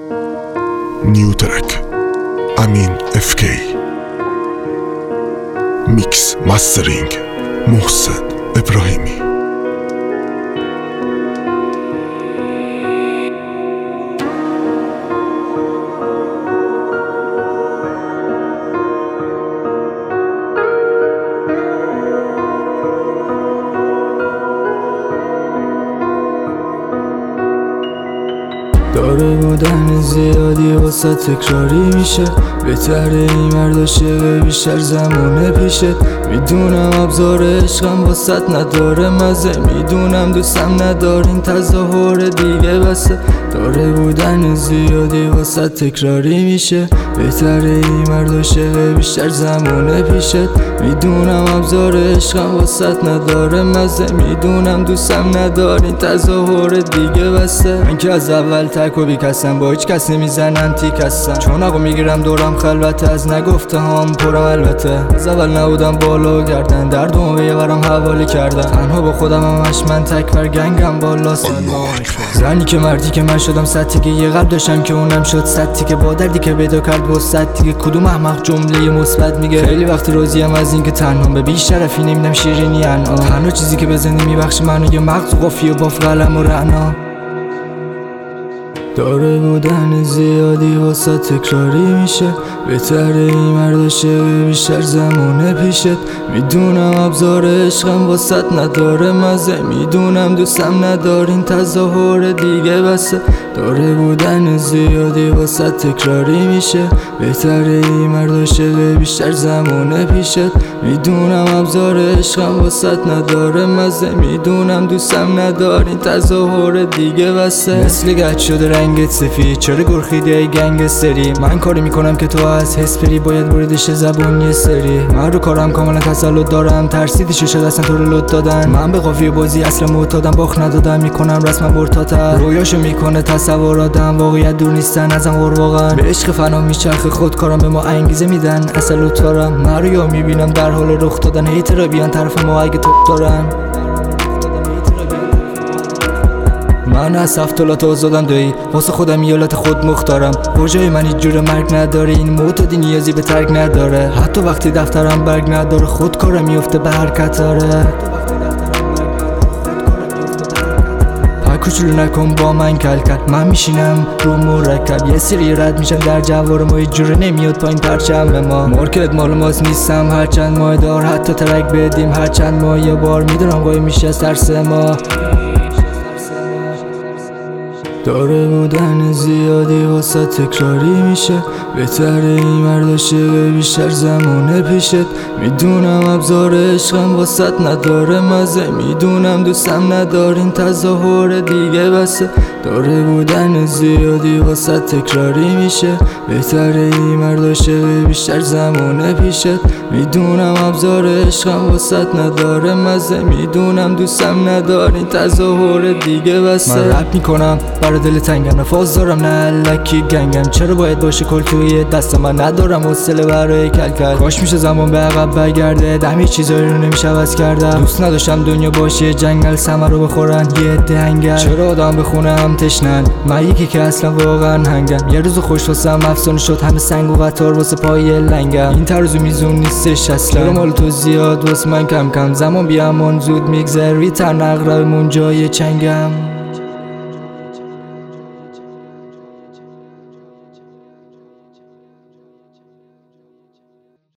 نیو ترک امین FK. میکس مسترینگ محسن ابراهیمی. داره بودن زیادی واسه تکراری میشه، بهتره این مرداشه بیشتر زمونه پیشت. میدونم ابزار عشقم واسط نداره مزه، میدونم دوستم ندارین تظاهر دیگه بسه. داره بودن زیادی واسه تکراری میشه، بهتره این مرداشه بیشتر زمونه پیشت. میدونم ابزار عشقم واسط نداره مزه، میدونم دوستم ندارین تظاهر دیگه بسه. من که از اول تک و بیکسم، با هیچ کس نمیزنم تیک هستم، چون آقا میگیرم دورم خلوته. از نگفته هم پرم البته، از اول نبودم بالا گردن، دردمو به یه برم حواله کردم. تنها با خودم همش من تک بر گنگم بالا. زنی که مردی که من شدم سطحی که یه قلب داشتم که اونم شد سطحی که با دردی که پیدا کرد با سطحی که کدوم احمق جمله مثبت میگه. خیلی وقت راضیم از این که تنها به بیش طرفی نمیدم شیرینی انعام. تنها چیزی که بزنی میبخشه منو یه مغز و قافیه و باف قلم و رعنا. داره بودن زیادی واسه تکراری میشه، بهتره این مرداشه بیشتر زمونه پیشت. میدونم ابزار عشقم واسط نداره مزه، میدونم دوستم ندارین تظاهر دیگه بسه. داره بودن زیادی واسه تکراری میشه، بهتره این مرداشه بیشتر زمونه پیشت. میدونم ابزار عشقم واسط نداره مزه، میدونم دوستم ندارین تظاهر دیگه بسه. مثل گچ شده رنگت سفید، چرا گرخیدی ای گنگستری؟ من کاری میکنم که تو از حس بری، باید بریدش زبون یه سری. من رو کارم کاملا تسلط دارم، ترسیدی شد اصلا تو رو لط دادن. من به قافیه بازی اصلا معتادم، باخ ندادم میکنم رسما برتاتر. رویاشو میکنه تصوراتم، واقعیت دور نیستن ازم قرباغن. به عشق فنا میچرخه خودکارم، به ما انگیزه میدن اصلا لط دارم. من رو یا میبینم در حال رخ دادن، هیترا بیان طرف ما اگه توپ دارن. من از افتالات آزادم دایی، واسه خودم ایالت خود مختارم. برجای من هیچ جور مرگ نداره، این معتادی نیازی به ترک نداره. حتی وقتی دفترم برگ نداره، خود کارم میفته به حرکت آره. کوچولو نکن با من کلکل، من میشینم رو مرکب. یه سری رد میشن در جوار ما، هیچ جوره نمیاد پایین پرچم ما. مارکت مال ماست نیستم هرچند ماه دار، حتی ترک بدیم هرچند ماه یه بار. میدونم قایم میشه از ترس ما. داره بودن زیادی واسه تکراری میشه، بهتره این مرداشه بیشتر زمونه پیشت. میدونم ابزار عشقم واسط نداره مزه، میدونم دوستم ندارین تظاهر دیگه بسه. داره بودن زیادی واسه تکراری میشه، بهتره این مرداشه بیشتر زمونه پیشت. میدونم ابزار عشقم واسط نداره مزه، میدونم دوستم ندارین تظاهر دیگه بسه. من رپ میکنم برای دل تنگم، نفاز دارم نه الکی گنگم. چرا باید باشه کل توی دست من؟ ندارم حوصله برای کلکل. کاش میشه زمان به عقب برگرده، دمی چیزایی رو نمیشه عوض کردم. دوست نداشتم دنیا باشه جنگل، ثمر رو بخورن یه عده هنگل. چرا آدم بخونه هم تشنن، من یکی که اصلا واقعا هنگم. یه روز خوش واسم افسانه شد، همه سنگ و قطار واسه پای لنگم. این ترازو میزون نیستش اصلا، چرا مال تو زیاد واسه من کم کم. زمان بیامان زود میگذری، تن اقربمون جای چنگم.